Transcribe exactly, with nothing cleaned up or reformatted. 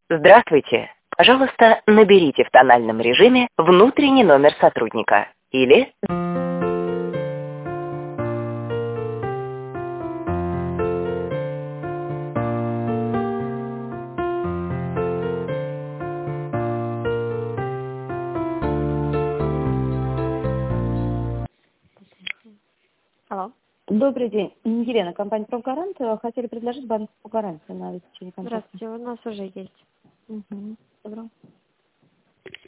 Здравствуйте. Пожалуйста, наберите в тональном режиме внутренний номер сотрудника или... Алло. Добрый день. Елена, компания «Профгарант». Хотели предложить банковскую гарантию на обеспечение контракта. Здравствуйте, у нас уже есть. Угу. Добро.